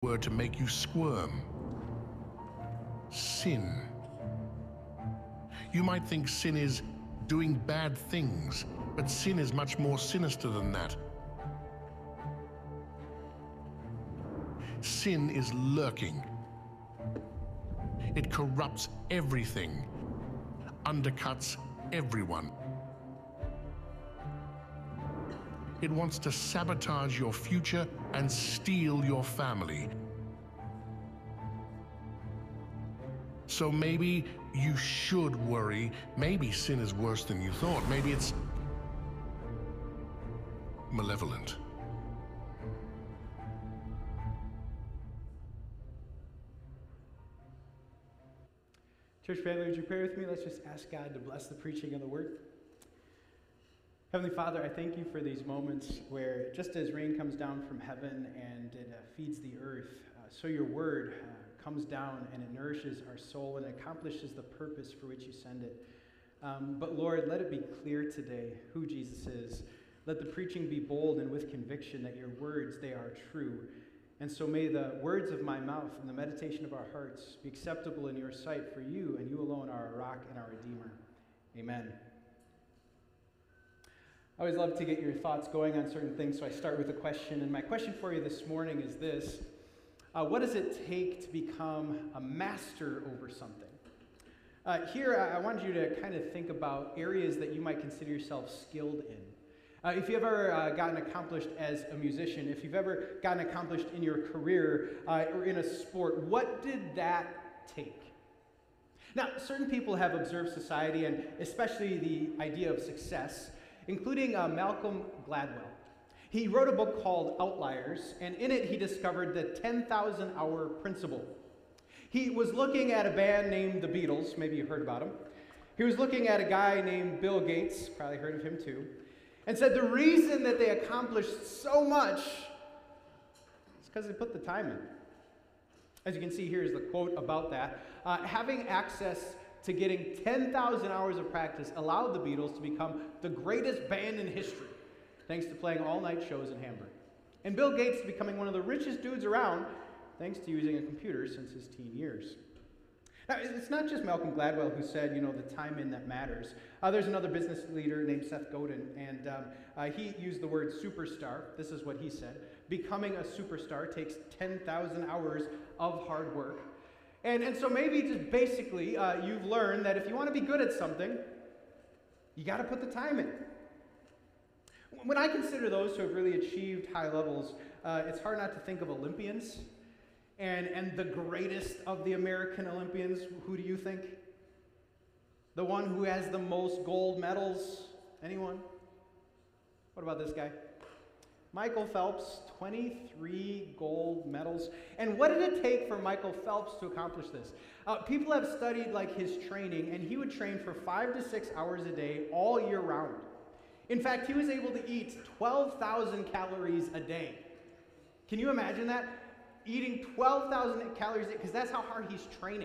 word to make you squirm. Sin. You might think sin is doing bad things, but sin is much more sinister than that. Sin is lurking. It corrupts everything, undercuts everyone. It wants to sabotage your future and steal your family. So maybe you should worry. Maybe sin is worse than you thought. Maybe it's malevolent. Church family, would you pray with me? Let's just ask God to bless the preaching of the word. Heavenly Father, I thank you for these moments where just as rain comes down from heaven and it feeds the earth, so your word comes down and it nourishes our soul and accomplishes the purpose for which you send it. But Lord, let it be clear today who Jesus is. Let the preaching be bold and with conviction that your words, they are true. And so may the words of my mouth and the meditation of our hearts be acceptable in your sight, for you and you alone are our rock and our Redeemer. Amen. I always love to get your thoughts going on certain things, so I start with a question. And my question for you this morning is this. What does it take to become a master over something? Here, I wanted you to kind of think about areas that you might consider yourself skilled in. If you've ever gotten accomplished as a musician, if you've ever gotten accomplished in your career or in a sport, what did that take? Now, certain people have observed society and especially the idea of success, including Malcolm Gladwell. He wrote a book called Outliers, and in it he discovered the 10,000 hour principle. He was looking at a band named the Beatles, maybe you heard about him. He was looking at a guy named Bill Gates, probably heard of him too, and said the reason that they accomplished so much is because they put the time in. As you can see, here's the quote about that. Having access to getting 10,000 hours of practice allowed the Beatles to become the greatest band in history, thanks to playing all-night shows in Hamburg. And Bill Gates becoming one of the richest dudes around, thanks to using a computer since his teen years. Now, it's not just Malcolm Gladwell who said, the time in that matters. There's another business leader named Seth Godin, and he used the word superstar. This is what he said. Becoming a superstar takes 10,000 hours of hard work. And so maybe just basically you've learned that if you want to be good at something, you got to put the time in. When I consider those who have really achieved high levels, it's hard not to think of Olympians. And the greatest of the American Olympians, who do you think? The one who has the most gold medals? Anyone? What about this guy? Michael Phelps, 23 gold medals. And what did it take for Michael Phelps to accomplish this? People have studied his training, and he would train for 5 to 6 hours a day all year round. In fact, he was able to eat 12,000 calories a day. Can you imagine that? Eating 12,000 calories a day, because that's how hard he's training.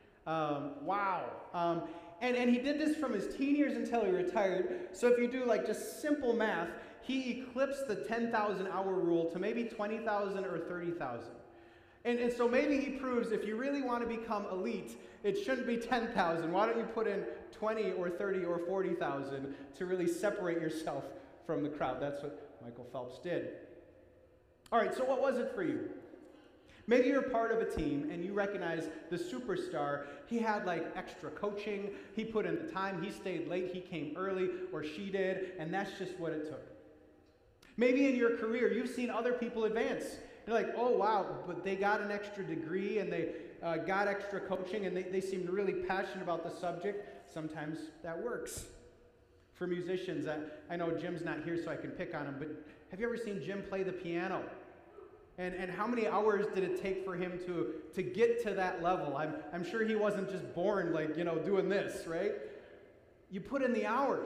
Wow. And he did this from his teen years until he retired. So if you do just simple math, he eclipsed the 10,000 hour rule to maybe 20,000 or 30,000. And so maybe he proves if you really want to become elite, it shouldn't be 10,000. Why don't you put in 20 or 30 or 40,000 to really separate yourself from the crowd? That's what Michael Phelps did. All right, so what was it for you? Maybe you're part of a team and you recognize the superstar. He had extra coaching. He put in the time. He stayed late. He came early, or she did, and that's just what it took. Maybe in your career, you've seen other people advance. You're like, oh, wow, but they got an extra degree and they got extra coaching and they seemed really passionate about the subject. Sometimes that works. For musicians, I know Jim's not here so I can pick on him, but have you ever seen Jim play the piano? And how many hours did it take for him to get to that level? I'm sure he wasn't just born doing this, right? You put in the hours.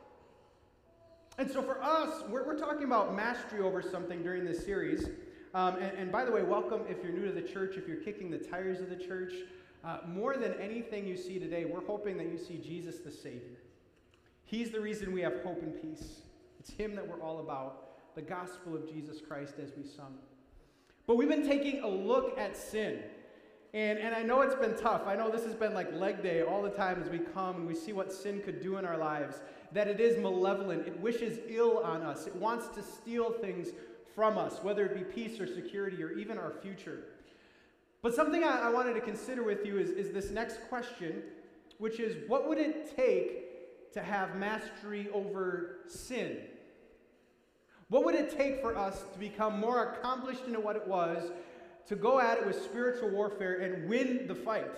And so for us, we're talking about mastery over something during this series. And by the way, welcome if you're new to the church, if you're kicking the tires of the church. More than anything you see today, we're hoping that you see Jesus the Savior. He's the reason we have hope and peace. It's him that we're all about, the gospel of Jesus Christ as we sung. But we've been taking a look at sin. And I know it's been tough. I know this has been like leg day all the time as we come and we see what sin could do in our lives. That it is malevolent. It wishes ill on us. It wants to steal things from us, whether it be peace or security or even our future. But something I wanted to consider with you is this next question, which is, what would it take to have mastery over sin? What would it take for us to become more accomplished in what it was, to go at it with spiritual warfare and win the fight?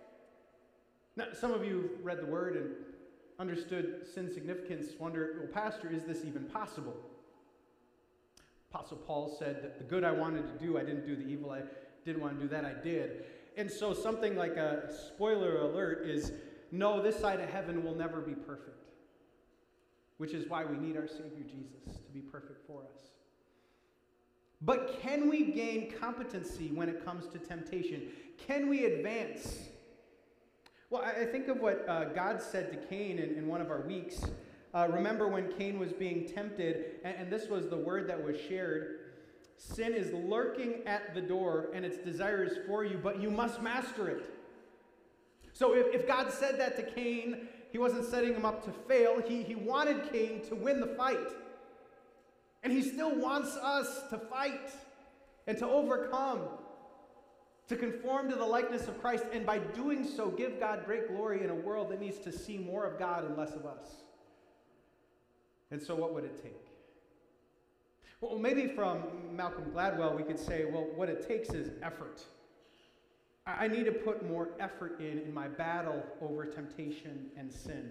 Now, some of you read the Word and understood sin's significance, wonder, well, Pastor, is this even possible? Apostle Paul said that the good I wanted to do, I didn't do. The evil I didn't want to do, that I did. And so something like a spoiler alert is, no, this side of heaven will never be perfect. Which is why we need our Savior Jesus to be perfect for us. But can we gain competency when it comes to temptation? Can we advance? Well, I think of what God said to Cain in one of our weeks. Remember when Cain was being tempted, and this was the word that was shared. Sin is lurking at the door, and its desire is for you, but you must master it. So if God said that to Cain, he wasn't setting him up to fail. He wanted Cain to win the fight. And he still wants us to fight and to overcome, to conform to the likeness of Christ, and by doing so, give God great glory in a world that needs to see more of God and less of us. And so what would it take? Well, maybe from Malcolm Gladwell, we could say, well, what it takes is effort. I need to put more effort in my battle over temptation and sin.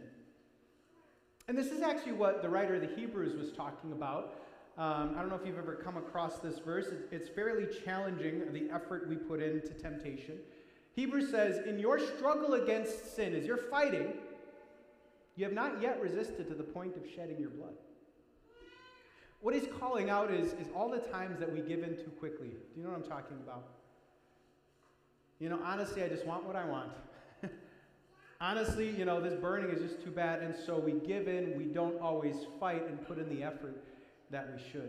And this is actually what the writer of the Hebrews was talking about. I don't know if you've ever come across this verse. It's fairly challenging, the effort we put into temptation. Hebrews says, in your struggle against sin, as you're fighting, you have not yet resisted to the point of shedding your blood. What he's calling out is all the times that we give in too quickly. Do you know what I'm talking about? You know, honestly, I just want what I want. Honestly, you know, this burning is just too bad, and so we give in. We don't always fight and put in the effort that we should.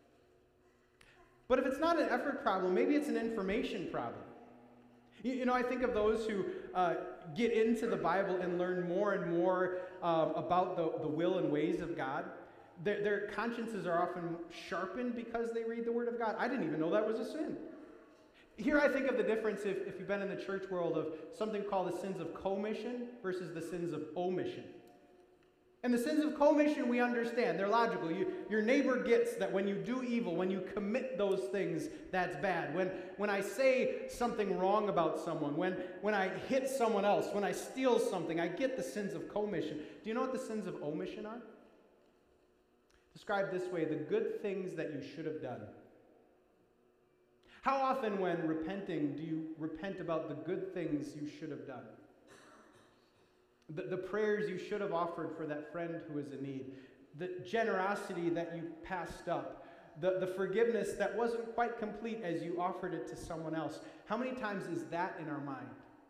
But if it's not an effort problem, maybe it's an information problem. You know, I think of those who get into the Bible and learn more and more about the will and ways of God. Their consciences are often sharpened because they read the Word of God. I didn't even know that was a sin. Here I think of the difference, if you've been in the church world, of something called the sins of commission versus the sins of omission. And the sins of commission we understand. They're logical. Your neighbor gets that when you do evil, when you commit those things, that's bad. When I say something wrong about someone, when I hit someone else, when I steal something, I get the sins of commission. Do you know what the sins of omission are? Described this way: the good things that you should have done. How often when repenting do you repent about the good things you should have done? The prayers you should have offered for that friend who is in need. The generosity that you passed up. The forgiveness that wasn't quite complete as you offered it to someone else. How many times is that in our mind?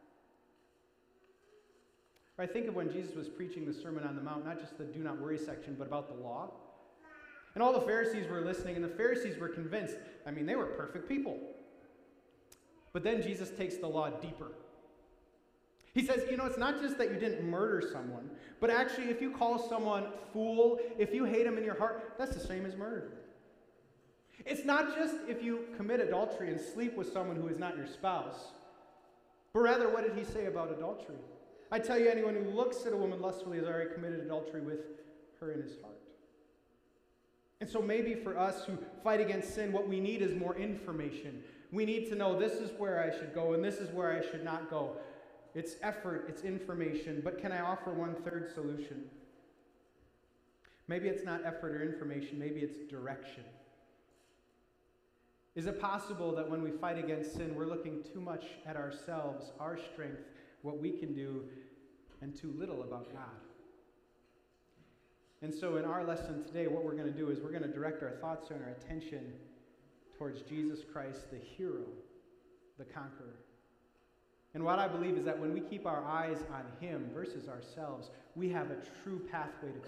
I think of when Jesus was preaching the Sermon on the Mount, not just the do not worry section, but about the law. And all the Pharisees were listening, and the Pharisees were convinced. I mean, they were perfect people. But then Jesus takes the law deeper. He says, you know, it's not just that you didn't murder someone, but actually if you call someone fool, if you hate him in your heart, that's the same as murder. It's not just if you commit adultery and sleep with someone who is not your spouse, but rather, what did he say about adultery? I tell you, anyone who looks at a woman lustfully has already committed adultery with her in his heart. And so maybe for us who fight against sin, what we need is more information. We need to know this is where I should go and this is where I should not go. It's effort, it's information, but can I offer one third solution? Maybe it's not effort or information, maybe it's direction. Is it possible that when we fight against sin, we're looking too much at ourselves, our strength, what we can do, and too little about God? And so in our lesson today, what we're going to do is we're going to direct our thoughts and our attention towards Jesus Christ, the hero, the conqueror. And what I believe is that when we keep our eyes on him versus ourselves, we have a true pathway to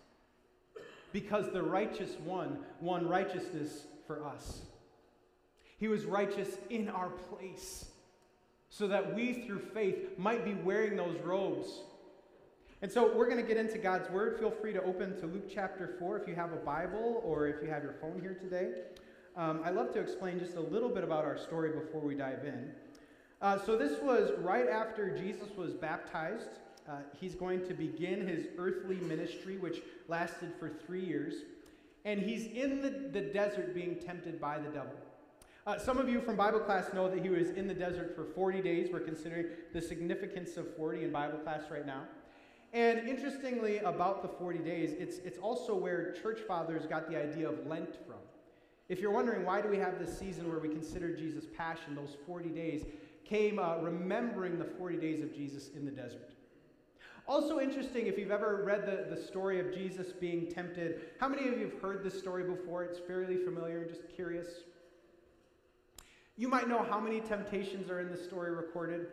peace. Because the righteous one won righteousness for us. He was righteous in our place so that we, through faith, might be wearing those robes. And so we're going to get into God's Word. Feel free to open to Luke chapter 4 if you have a Bible or if you have your phone here today. I'd love to explain just a little bit about our story before we dive in. So this was right after Jesus was baptized. He's going to begin his earthly ministry, which lasted for 3 years. And he's in the desert being tempted by the devil. Some of you from Bible class know that he was in the desert for 40 days. We're considering the significance of 40 in Bible class right now. And interestingly about the 40 days, it's also where church fathers got the idea of Lent from. If you're wondering why do we have this season where we consider Jesus' passion, those 40 days came remembering the 40 days of Jesus in the desert. Also interesting, if you've ever read the story of Jesus being tempted, how many of you have heard this story before? It's fairly familiar, just curious. You might know how many temptations are in the story recorded.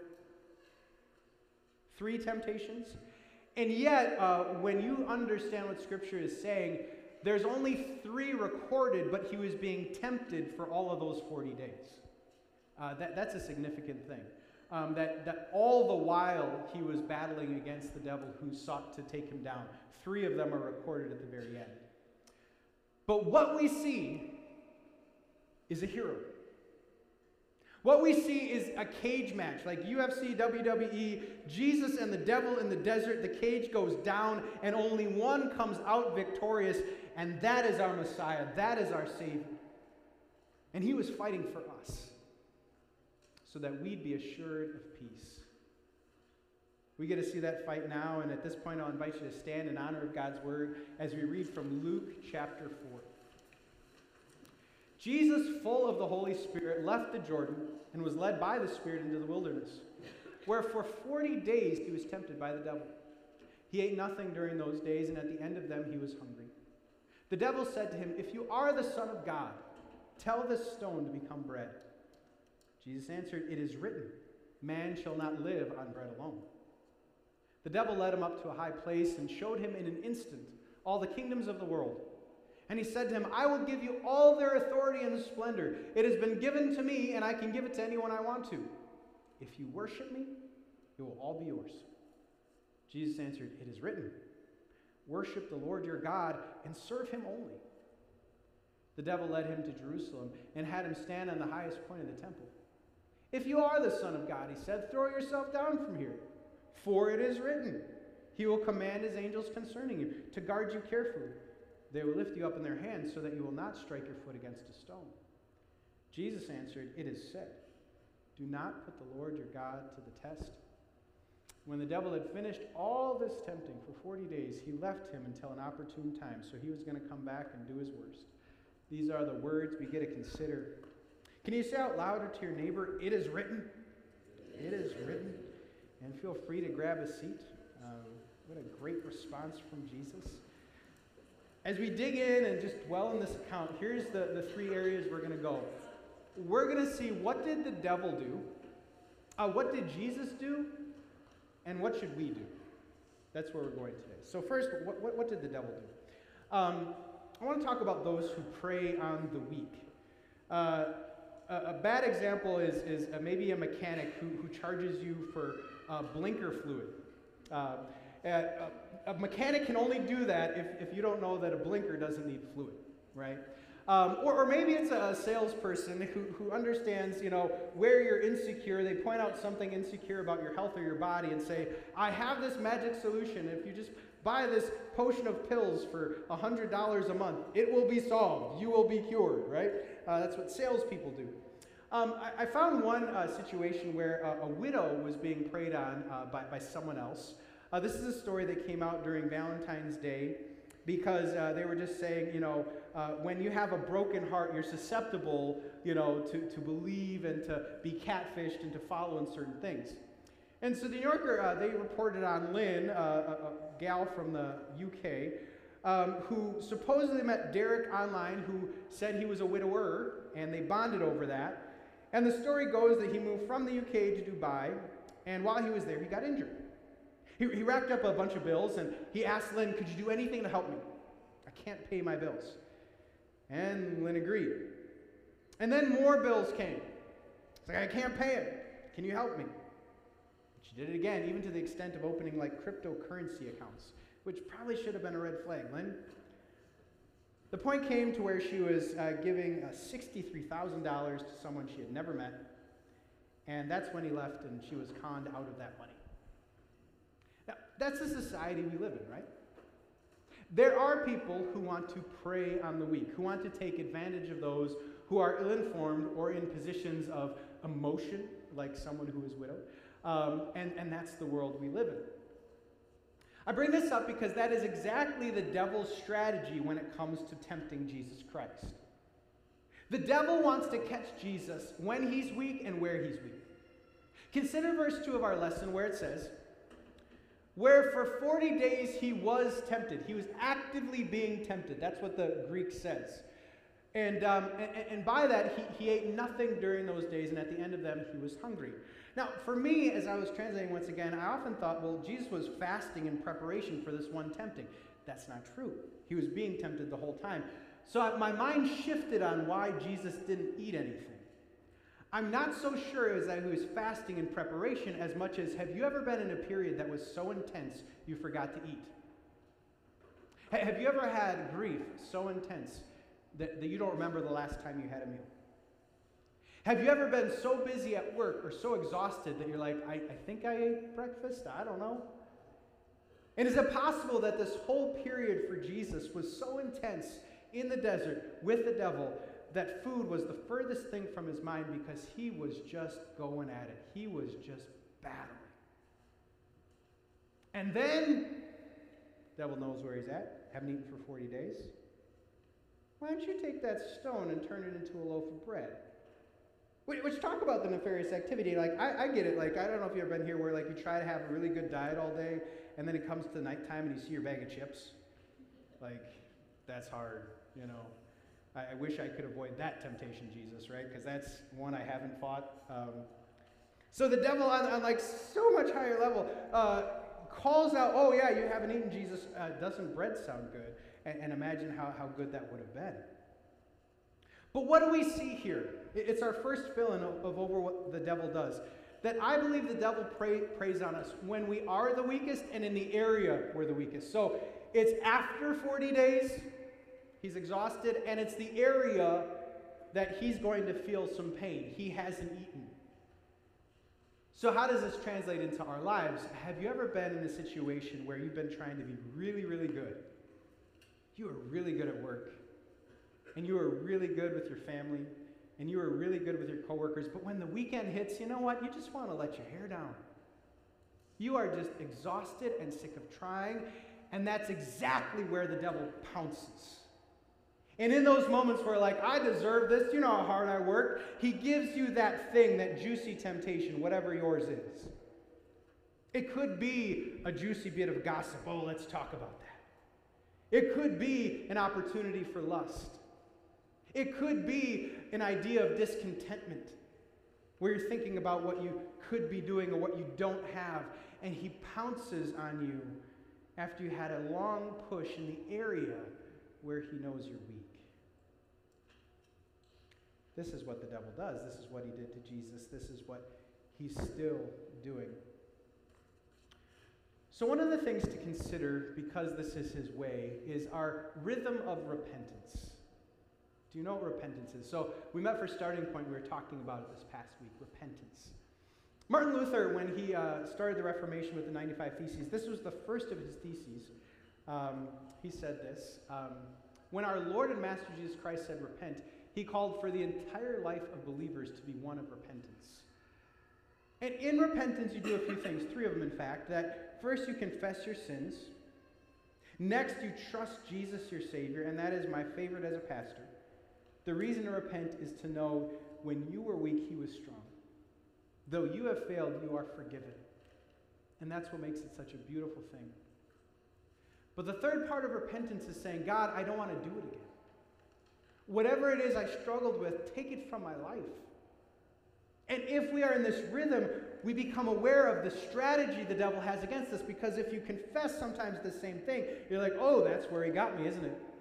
3 temptations. And yet, when you understand what Scripture is saying, there's only 3 recorded, but he was being tempted for all of those 40 days. That's a significant thing. That all the while he was battling against the devil who sought to take him down. 3 of them are recorded at the very end. But what we see is a hero. What we see is a cage match, like UFC, WWE, Jesus and the devil in the desert. The cage goes down, and only one comes out victorious, and that is our Messiah. That is our Savior. And he was fighting for us so that we'd be assured of peace. We get to see that fight now, and at this point I'll invite you to stand in honor of God's Word as we read from Luke chapter 4. Jesus, full of the Holy Spirit, left the Jordan and was led by the Spirit into the wilderness, where for 40 days he was tempted by the devil. He ate nothing during those days, and at the end of them he was hungry. The devil said to him, "If you are the Son of God, tell this stone to become bread." Jesus answered, "It is written, man shall not live on bread alone." The devil led him up to a high place and showed him in an instant all the kingdoms of the world. And he said to him, "I will give you all their authority and splendor. It has been given to me, and I can give it to anyone I want to. If you worship me, it will all be yours." Jesus answered, "It is written, worship the Lord your God and serve him only." The devil led him to Jerusalem and had him stand on the highest point of the temple. "If you are the Son of God," he said, "throw yourself down from here. For it is written, he will command his angels concerning you to guard you carefully. They will lift you up in their hands so that you will not strike your foot against a stone." Jesus answered, "It is said, do not put the Lord your God to the test." When the devil had finished all this tempting for 40 days, he left him until an opportune time. So he was going to come back and do his worst. These are the words we get to consider. Can you say out louder to your neighbor, "It is written"? It is written. And feel free to grab a seat. What a great response from Jesus. As we dig in and just dwell in this account, here's the 3 areas we're going to go. We're going to see, what did the devil do? What did Jesus do? And what should we do? That's where we're going today. So first, what did the devil do? I want to talk about those who prey on the weak. A bad example is maybe a mechanic who charges you for blinker fluid. A mechanic can only do that if you don't know that a blinker doesn't need fluid, right? Or maybe it's a salesperson who understands, where you're insecure. They point out something insecure about your health or your body and say, "I have this magic solution. If you just buy this potion of pills for $100 a month, it will be solved. You will be cured," right? That's what salespeople do. I found one situation where a widow was being preyed on by someone else. This is a story that came out during Valentine's Day because they were just saying, when you have a broken heart, you're susceptible, to believe and to be catfished and to follow in certain things. And so the New Yorker, they reported on Lynn, a gal from the UK, who supposedly met Derek online, who said he was a widower, and they bonded over that. And the story goes that he moved from the UK to Dubai, and while he was there, he got injured. He racked up a bunch of bills, and he asked Lynn, "Could you do anything to help me? I can't pay my bills." And Lynn agreed. And then more bills came. It's like, I can't pay it. Can you help me? She did it again, even to the extent of opening like cryptocurrency accounts, which probably should have been a red flag, Lynn. The point came to where she was giving $63,000 to someone she had never met, and that's when he left and she was conned out of that money. Now, that's the society we live in, right? There are people who want to prey on the weak, who want to take advantage of those who are ill-informed or in positions of emotion, like someone who is widowed, and that's the world we live in. I bring this up because that is exactly the devil's strategy when it comes to tempting Jesus Christ. The devil wants to catch Jesus when he's weak and where he's weak. Consider verse 2 of our lesson where it says, where for 40 days he was tempted. He was actively being tempted. That's what the Greek says. And by that, he ate nothing during those days, and at the end of them, he was hungry. Now, for me, as I was translating once again, I often thought, well, Jesus was fasting in preparation for this one tempting. That's not true. He was being tempted the whole time. So my mind shifted on why Jesus didn't eat anything. I'm not so sure it was that he was fasting in preparation as much as, have you ever been in a period that was so intense you forgot to eat? Have you ever had grief so intense that you don't remember the last time you had a meal? Have you ever been so busy at work or so exhausted that you're like, I think I ate breakfast? I don't know. And is it possible that this whole period for Jesus was so intense in the desert with the devil that food was the furthest thing from his mind because he was just going at it. He was just battling. And then, the devil knows where he's at. Haven't eaten for 40 days. Why don't you take that stone and turn it into a loaf of bread? Which talk about the nefarious activity. Like, I get it. Like, I don't know if you've ever been here where, like, you try to have a really good diet all day, and then it comes to nighttime and you see your bag of chips. Like, that's hard, you know. I wish I could avoid that temptation, Jesus, right? Because that's one I haven't fought. So the devil on like so much higher level calls out, oh yeah, you haven't eaten, Jesus. Doesn't bread sound good? And imagine how good that would have been. But what do we see here? It's our first fill-in of over what the devil does. That I believe the devil preys on us when we are the weakest and in the area we're the weakest. So it's after 40 days, he's exhausted, and it's the area that he's going to feel some pain. He hasn't eaten. So how does this translate into our lives? Have you ever been in a situation where you've been trying to be really, really good? You are really good at work. And you are really good with your family, and you are really good with your coworkers, but when the weekend hits, you know what? You just want to let your hair down. You are just exhausted and sick of trying, and that's exactly where the devil pounces. And in those moments where, like, I deserve this, you know how hard I work, he gives you that thing, that juicy temptation, whatever yours is. It could be a juicy bit of gossip. Oh, let's talk about that. It could be an opportunity for lust. It could be an idea of discontentment, where you're thinking about what you could be doing or what you don't have, and he pounces on you after you had a long push in the area where he knows you're weak. This is what the devil does. This is what he did to Jesus. This is what he's still doing. So one of the things to consider, because this is his way, is our rhythm of repentance. Do you know what repentance is? So we met for Starting Point. We were talking about it this past week, repentance. Martin Luther, when he started the Reformation with the 95 Theses, this was the first of his theses. He said this, when our Lord and Master Jesus Christ said repent, he called for the entire life of believers to be one of repentance. And in repentance, you do a few things, 3 of them in fact, that first you confess your sins. Next, you trust Jesus, your Savior, and that is my favorite as a pastor. The reason to repent is to know when you were weak, he was strong. Though you have failed, you are forgiven. And that's what makes it such a beautiful thing. But the third part of repentance is saying, God, I don't want to do it again. Whatever it is I struggled with, take it from my life. And if we are in this rhythm, we become aware of the strategy the devil has against us, because if you confess sometimes the same thing, you're like, oh, that's where he got me, isn't it?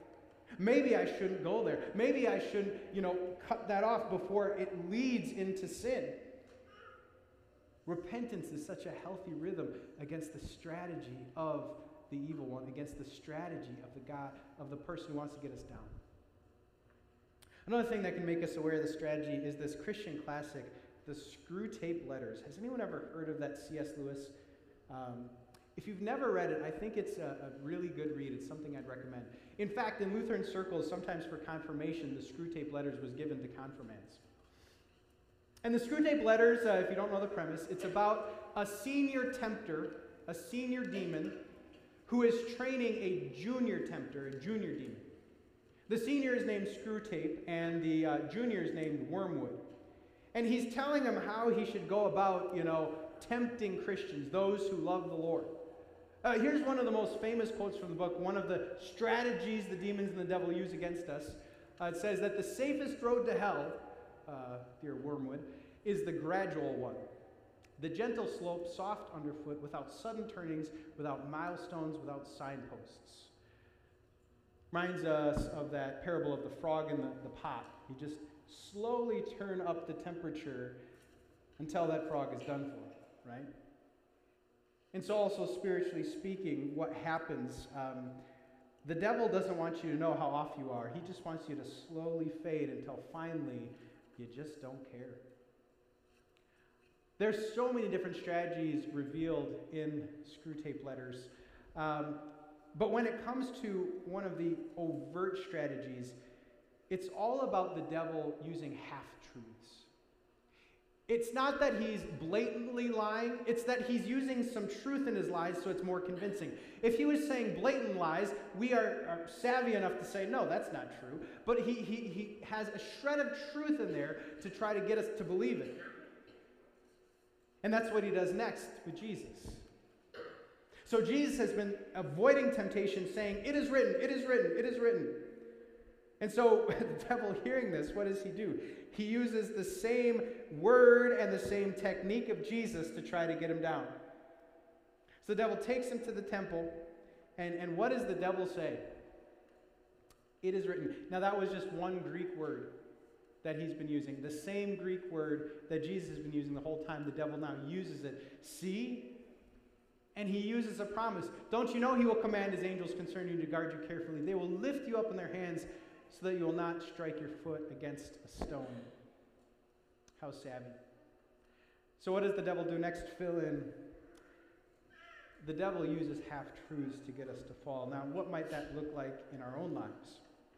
Maybe I shouldn't go there. Maybe I shouldn't, cut that off before it leads into sin. Repentance is such a healthy rhythm against the strategy of the evil one, against the strategy of the person who wants to get us down. Another thing that can make us aware of the strategy is this Christian classic, the Screwtape Letters. Has anyone ever heard of that C.S. Lewis? If you've never read it, I think it's a really good read. It's something I'd recommend. In fact, in Lutheran circles, sometimes for confirmation, the Screwtape Letters was given to confirmands. And the Screwtape Letters, if you don't know the premise, it's about a senior tempter, a senior demon, who is training a junior tempter, a junior demon. The senior is named Screwtape, and the junior is named Wormwood. And he's telling him how he should go about, tempting Christians, those who love the Lord. Here's one of the most famous quotes from the book, one of the strategies the demons and the devil use against us. It says that the safest road to hell, dear Wormwood, is the gradual one. The gentle slope, soft underfoot, without sudden turnings, without milestones, without signposts. Reminds us of that parable of the frog in the pot. You just slowly turn up the temperature until that frog is done for, right? And so also spiritually speaking, what happens, the devil doesn't want you to know how off you are. He just wants you to slowly fade until finally you just don't care. There's so many different strategies revealed in Screwtape Letters. But when it comes to one of the overt strategies, it's all about the devil using half-truths. It's not that he's blatantly lying, it's that he's using some truth in his lies so it's more convincing. If he was saying blatant lies, we are savvy enough to say, no, that's not true. But he has a shred of truth in there to try to get us to believe it. And that's what he does next with Jesus. So Jesus has been avoiding temptation, saying, it is written, it is written, it is written. And so the devil hearing this, what does he do? He uses the same word and the same technique of Jesus to try to get him down. So the devil takes him to the temple, and what does the devil say? It is written. Now that was just one Greek word that he's been using. The same Greek word that Jesus has been using the whole time. The devil now uses it. See? And he uses a promise. Don't you know he will command his angels concerning you to guard you carefully? They will lift you up in their hands so that you will not strike your foot against a stone. How savvy. So what does the devil do next? Fill in. The devil uses half-truths to get us to fall. Now, what might that look like in our own lives?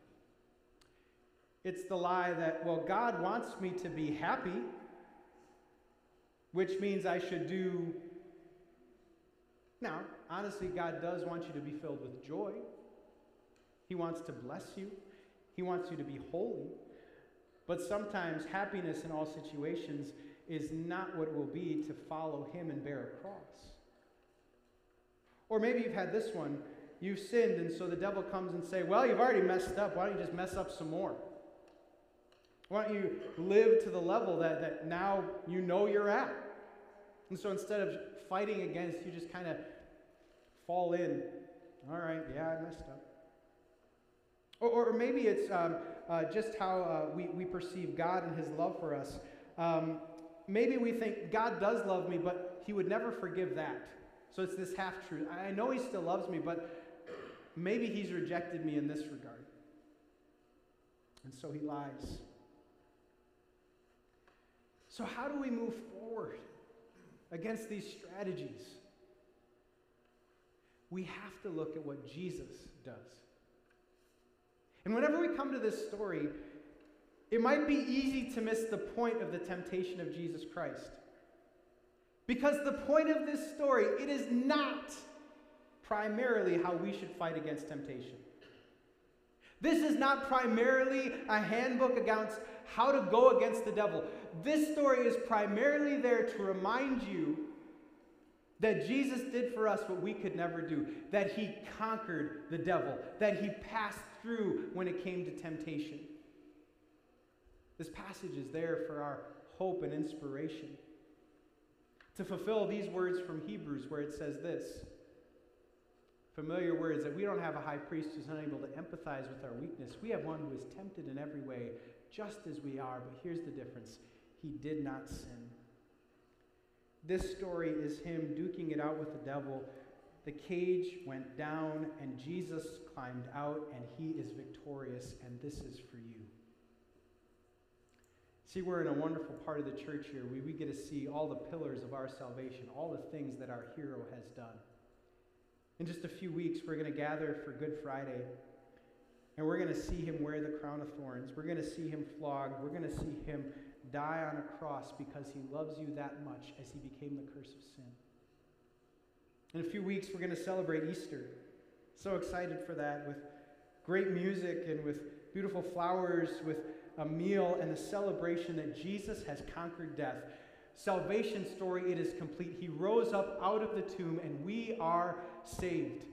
It's the lie that, well, God wants me to be happy, which means I should do... Now, honestly, God does want you to be filled with joy. He wants to bless you. He wants you to be holy. But sometimes happiness in all situations is not what it will be to follow him and bear a cross. Or maybe you've had this one. You've sinned, and so the devil comes and say, well, you've already messed up. Why don't you just mess up some more? Why don't you live to the level that now you know you're at? And so instead of fighting against, you just kind of fall in. All right, yeah, I messed up. Or maybe it's just how we perceive God and his love for us. Maybe we think God does love me, but he would never forgive that. So it's this half-truth. I know he still loves me, but maybe he's rejected me in this regard. And so he lies. So how do we move forward against these strategies? We have to look at what Jesus does. And whenever we come to this story, it might be easy to miss the point of the temptation of Jesus Christ. Because the point of this story, it is not primarily how we should fight against temptation. This is not primarily a handbook against how to go against the devil. This story is primarily there to remind you that Jesus did for us what we could never do, that he conquered the devil, that he passed through when it came to temptation. This passage is there for our hope and inspiration. To fulfill these words from Hebrews where it says this, Familiar words that we don't have a high priest who's unable to empathize with our weakness. We have one who is tempted in every way, just as we are, but here's the difference. He did not sin. This story is him duking it out with the devil. The cage went down, and Jesus climbed out, and he is victorious, and this is for you. See, we're in a wonderful part of the church here. We get to see all the pillars of our salvation, all the things that our hero has done. In just a few weeks, we're going to gather for Good Friday, and we're going to see him wear the crown of thorns. We're going to see him flogged. We're going to see him die on a cross because he loves you that much as he became the curse of sin. In a few weeks, we're going to celebrate Easter. So excited for that, with great music and with beautiful flowers, with a meal and a celebration that Jesus has conquered death. Salvation story, it is complete. He rose up out of the tomb, and we are saved.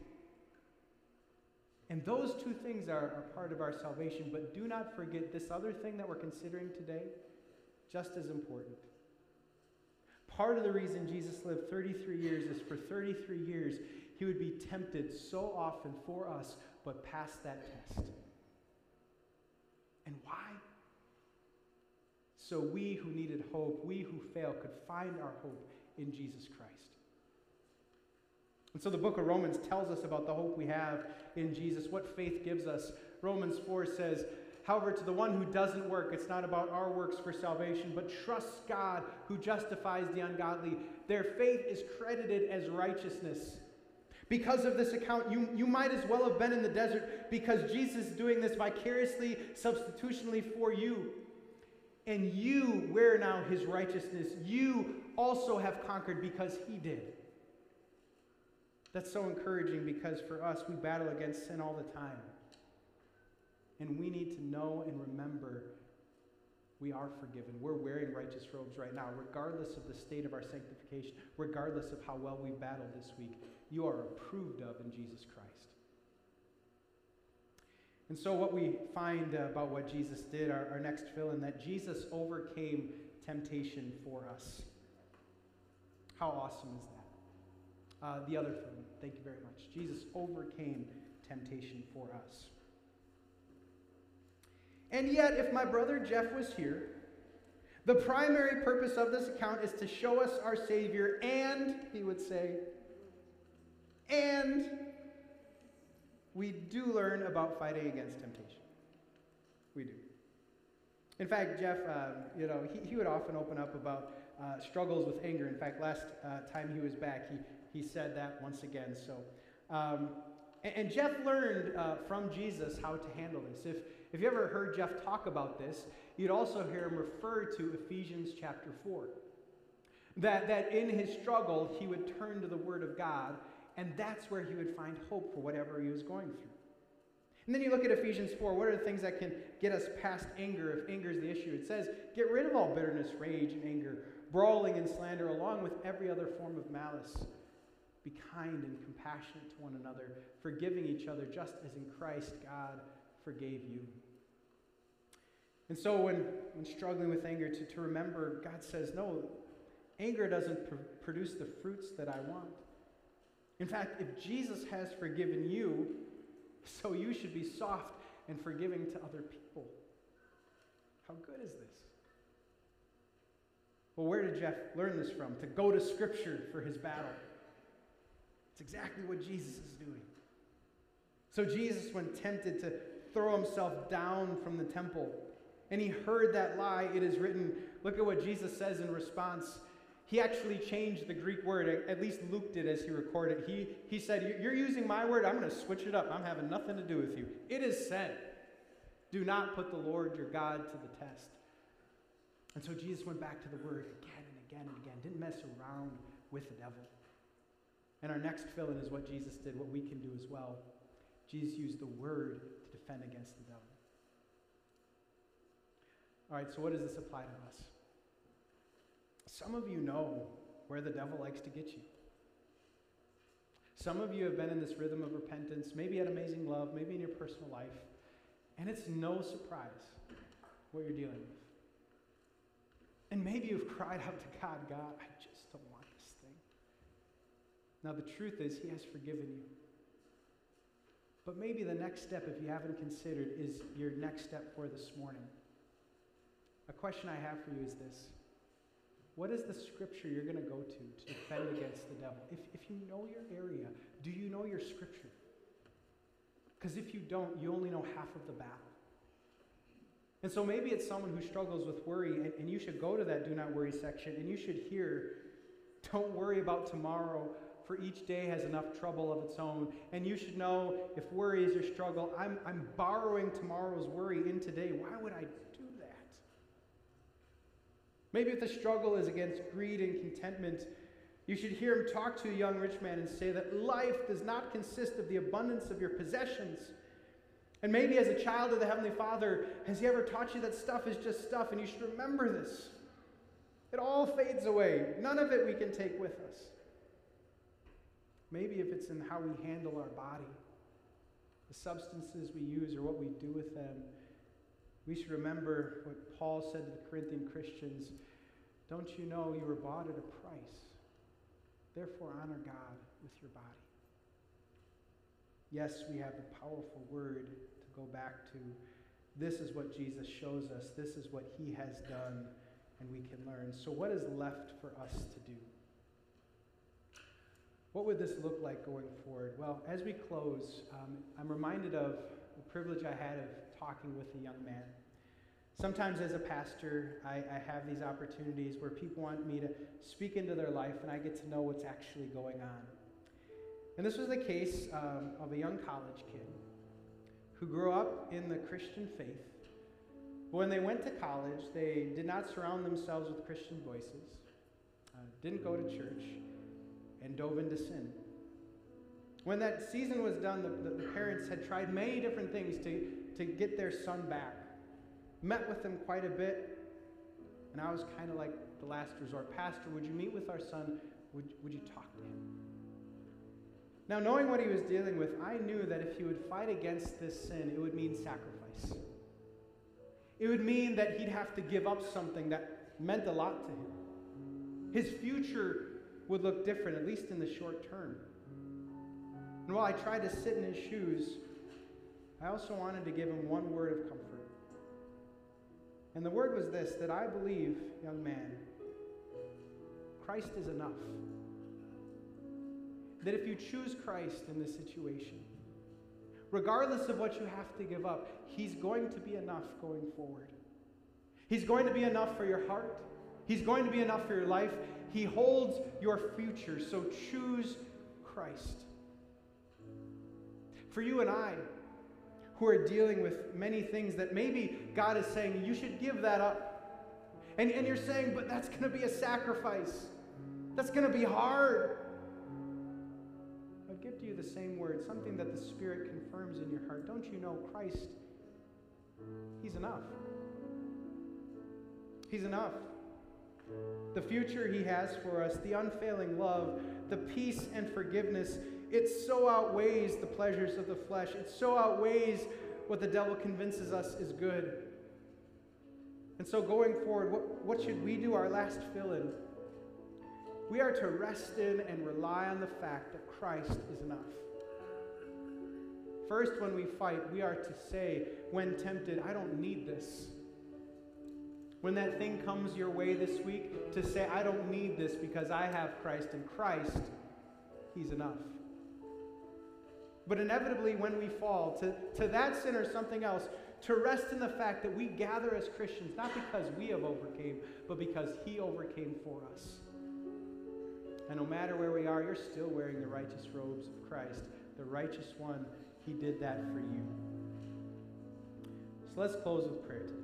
And those two things are part of our salvation, but do not forget this other thing that we're considering today, just as important. Part of the reason Jesus lived 33 years is for 33 years he would be tempted so often for us, but pass that test. And why? So we who needed hope, we who fail, could find our hope in Jesus Christ. And so the book of Romans tells us about the hope we have in Jesus, what faith gives us. Romans 4 says, however, to the one who doesn't work, it's not about our works for salvation, but trusts God who justifies the ungodly. Their faith is credited as righteousness. Because of this account, you might as well have been in the desert, because Jesus is doing this vicariously, substitutionally for you. And you wear now his righteousness. You also have conquered because he did. That's so encouraging, because for us, we battle against sin all the time. And we need to know and remember we are forgiven. We're wearing righteous robes right now, regardless of the state of our sanctification, regardless of how well we battled this week. You are approved of in Jesus Christ. And so what we find about what Jesus did, our next fill-in, that Jesus overcame temptation for us. How awesome is that? The other fill-in, thank you very much. Jesus overcame temptation for us. And yet, if my brother Jeff was here, the primary purpose of this account is to show us our Savior, and, he would say, and we do learn about fighting against temptation. We do. In fact, Jeff, he would often open up about struggles with anger. In fact, last time he was back, he said that once again. So, and Jeff learned from Jesus how to handle this. If you ever heard Jeff talk about this, you'd also hear him refer to Ephesians chapter 4. That in his struggle, he would turn to the Word of God, and that's where he would find hope for whatever he was going through. And then you look at Ephesians 4, what are the things that can get us past anger if anger is the issue? It says, get rid of all bitterness, rage, and anger, brawling and slander, along with every other form of malice. Be kind and compassionate to one another, forgiving each other just as in Christ God forgave you. And so when struggling with anger, to remember, God says, no, anger doesn't produce the fruits that I want. In fact, if Jesus has forgiven you, so you should be soft and forgiving to other people. How good is this? Well, where did Jeff learn this from? To go to Scripture for his battle. It's exactly what Jesus is doing. So Jesus, when tempted to throw himself down from the temple, and he heard that lie, it is written, look at what Jesus says in response. He actually changed the Greek word, at least Luke did as he recorded. He said, you're using my word, I'm going to switch it up. I'm having nothing to do with you. It is said, do not put the Lord your God to the test. And so Jesus went back to the word again and again and again, didn't mess around with the devil. And our next fill-in is what Jesus did, what we can do as well. Jesus used the word to defend against the devil. All right, so what does this apply to us? Some of you know where the devil likes to get you. Some of you have been in this rhythm of repentance, maybe at Amazing Love, maybe in your personal life, and it's no surprise what you're dealing with. And maybe you've cried out to God, God, I just don't want this thing. Now the truth is, he has forgiven you. But maybe the next step, if you haven't considered, is your next step for this morning. A question I have for you is this. What is the scripture you're going to go to defend against the devil? If you know your area, do you know your scripture? Because if you don't, you only know half of the battle. And so maybe it's someone who struggles with worry, and you should go to that do not worry section, and you should hear, don't worry about tomorrow, for each day has enough trouble of its own. And you should know, if worry is your struggle, I'm borrowing tomorrow's worry in today. Why would I do that? Maybe if the struggle is against greed and contentment, you should hear him talk to a young rich man and say that life does not consist of the abundance of your possessions. And maybe as a child of the Heavenly Father, has he ever taught you that stuff is just stuff, and you should remember this. It all fades away. None of it we can take with us. Maybe if it's in how we handle our body, the substances we use or what we do with them, we should remember what Paul said to the Corinthian Christians. Don't you know you were bought at a price? Therefore honor God with your body. Yes, we have the powerful word to go back to. This is what Jesus shows us. This is what he has done, and we can learn. So what is left for us to do? What would this look like going forward? Well, as we close, I'm reminded of the privilege I had of talking with a young man. Sometimes as a pastor, I have these opportunities where people want me to speak into their life, and I get to know what's actually going on. And this was the case of a young college kid who grew up in the Christian faith. But when they went to college, they did not surround themselves with Christian voices, didn't go to church, and dove into sin. When that season was done, the parents had tried many different things to get their son back. Met with him quite a bit, and I was kind of like the last resort. Pastor, would you meet with our son? Would you talk to him? Now, knowing what he was dealing with, I knew that if he would fight against this sin, it would mean sacrifice. It would mean that he'd have to give up something that meant a lot to him. His future would look different, at least in the short term. And while I tried to sit in his shoes, I also wanted to give him one word of comfort. And the word was this, that I believe, young man, Christ is enough. That if you choose Christ in this situation, regardless of what you have to give up, he's going to be enough going forward. He's going to be enough for your heart. He's going to be enough for your life. He holds your future, so choose Christ. For you and I, who are dealing with many things that maybe God is saying, you should give that up. And you're saying, but that's going to be a sacrifice. That's going to be hard. I'd give to you the same word, something that the Spirit confirms in your heart. Don't you know Christ? He's enough. He's enough. The future he has for us, the unfailing love, the peace and forgiveness, it so outweighs the pleasures of the flesh. It so outweighs what the devil convinces us is good. And so going forward, what should we do? Our last fill-in. We are to rest in and rely on the fact that Christ is enough. First, when we fight, we are to say, when tempted, I don't need this. When that thing comes your way this week, to say, I don't need this because I have Christ, and Christ, he's enough. But inevitably, when we fall to that sin or something else, to rest in the fact that we gather as Christians, not because we have overcame, but because he overcame for us. And no matter where we are, you're still wearing the righteous robes of Christ, the righteous one. He did that for you. So let's close with prayer today.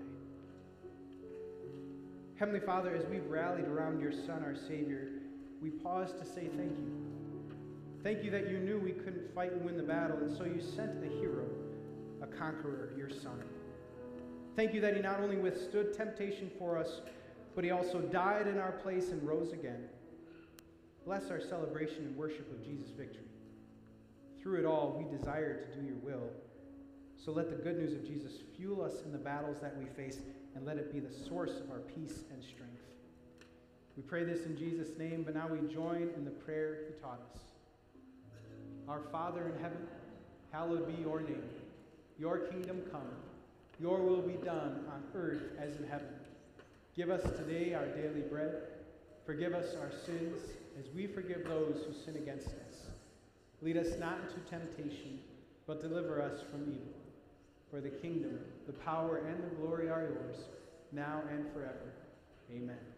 Heavenly Father, as we've rallied around your Son, our Savior, we pause to say thank you. Thank you that you knew we couldn't fight and win the battle, and so you sent a hero, a conqueror, your Son. Thank you that he not only withstood temptation for us, but he also died in our place and rose again. Bless our celebration and worship of Jesus' victory. Through it all, we desire to do your will. So let the good news of Jesus fuel us in the battles that we face, and let it be the source of our peace and strength. We pray this in Jesus' name, but now we join in the prayer he taught us. Our Father in heaven, hallowed be your name. Your kingdom come. Your will be done on earth as in heaven. Give us today our daily bread. Forgive us our sins as we forgive those who sin against us. Lead us not into temptation, but deliver us from evil. For the kingdom, the power, and the glory are yours, now and forever. Amen.